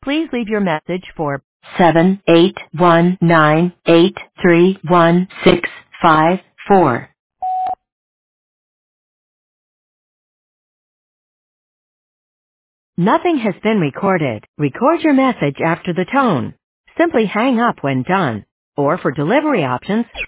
Please leave your message for 78198311654. Nothing has been recorded. Record your message after the tone. Simply hang up when done. Or for delivery options,